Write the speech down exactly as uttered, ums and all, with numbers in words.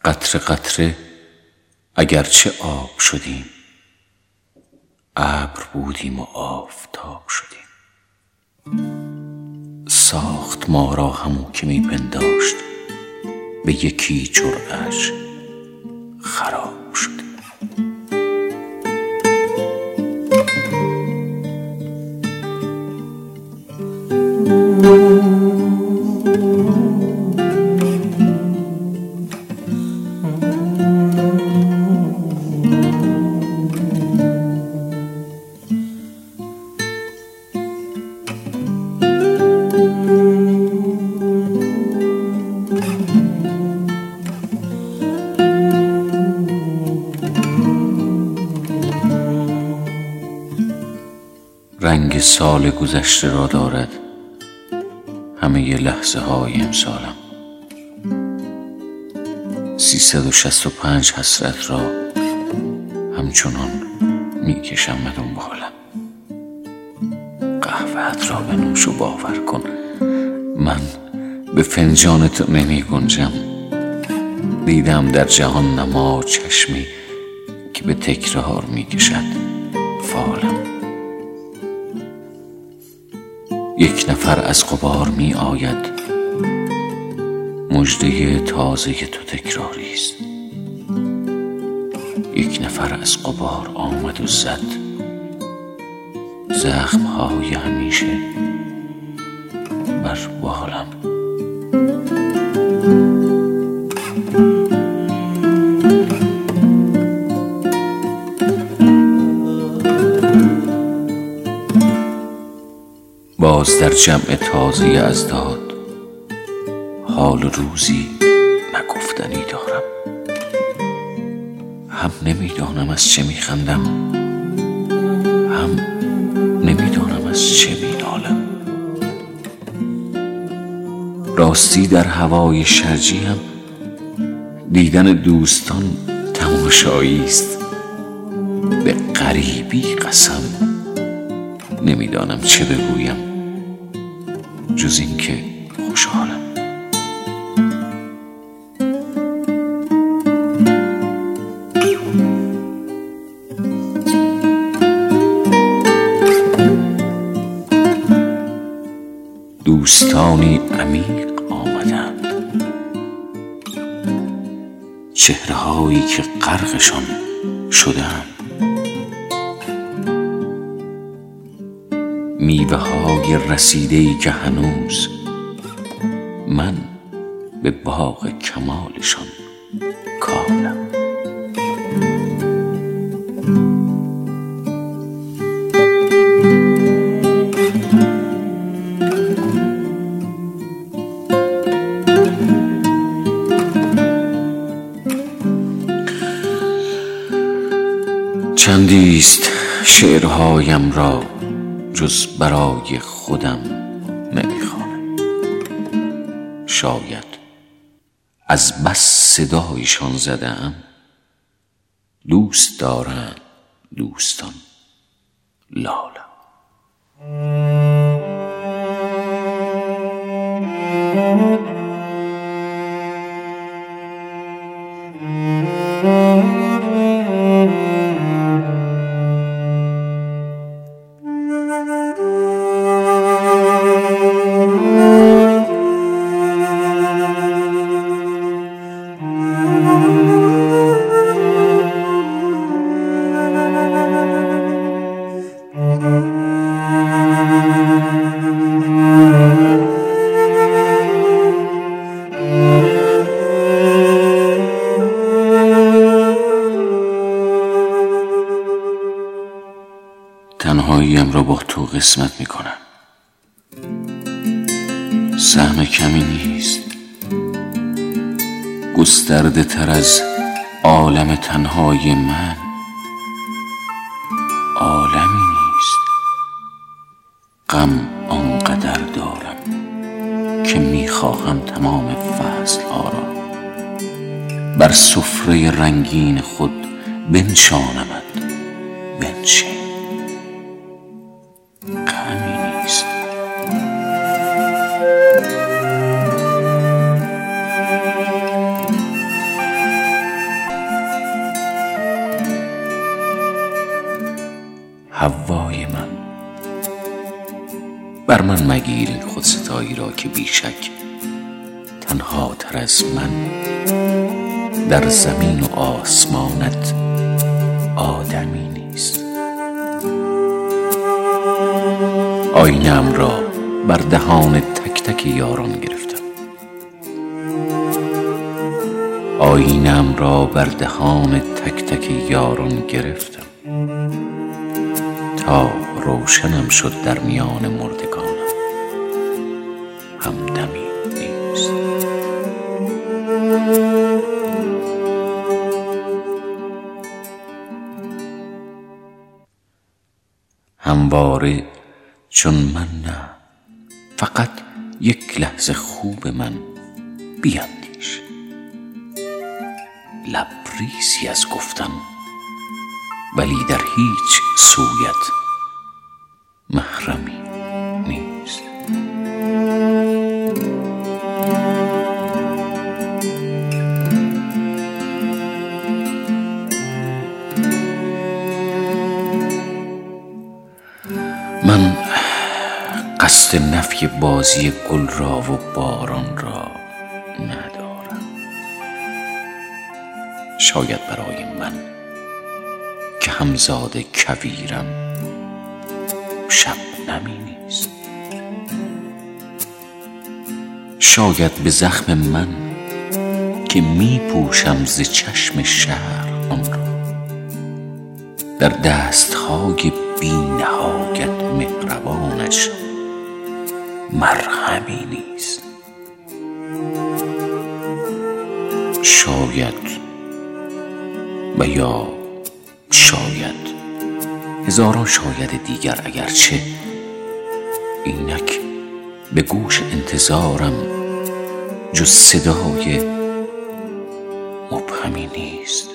قطره قطره اگرچه آب شدیم، ابر بودیم و آفتاب شدیم. ساخت ما را همو که می پنداشت، به یکی جرعه‌اش خراب شدیم. رنگ سال گذشته را دارد همه لحظه های امسالم. سیصد و شصت و پنج حسرت را همچنان می کشم به دنبالم. قهوه‌ات را بنوش و باور کن من به فنجان تو نمی گنجم. دیدم در جهان نما چشمی که به تکرار می کشد فالم. یک نفر از غبار می آید، مژده تازه تو تکراری است. یک نفر از غبار آمد و زد، زخم‌های همیشه بر بالم. باز در جمع تازه از داد حال روزی نگفتنی دارم. هم نمیدانم از چه میخندم، هم نمیدانم از چه مینالم. راستی در هوای شرجی هم دیدن دوستان تماشایی است. به غریبی قسم نمیدانم چه بگویم جز این که خوشحالم. دوستانی عمیق آمدند، چهره‌هایی که غرقشان شده‌ام. میوه های رسیده‌ای که هنوز من به باغ کمالشان کالم. چندیست شعرهایم را جز برای خودم نمیخوانم. شاید از بس صدایشان زده‌ام. دوست دارند دوستان لالم. تنهاییم را با تو قسمت می کنم. سهم کمی نیست، گسترده تر از عالم تنهای من عالمی نیست. غم آنقدر دارم که می خواهم تمام فصل ها را بر سفره رنگین خود بنشانمت. بنشین، غمی نیست. حوای من. بر من مگیر این خودستایی را که بیشک تنها تر از من در زمین و آسمانت آدمی نیست. آینه‌ام را بر دهان تک تک یاران گرفتم، آینه‌ام را بر دهان تک تک یاران گرفتم تا روشنم شد در میان مردگانم همدمی نیست. همواره چون من نه، فقط یک لحظه خوب من بیندیش. لبریزی از گفتن ولی در هیچ سویت محرمی نیست. من قصد نفی بازی گل را و باران را ندارم. شاید برای من که همزاد کویرم شبنمی نیست. شاید به زخم من که می پوشم ز چشم شهر آن را در دستهای بی نهایت مهربانش مرهمی نیست. شاید و یا شاید هزاران شاید دیگر، اگرچه اینک به گوش انتظارم جز صدای مبهمی نیست.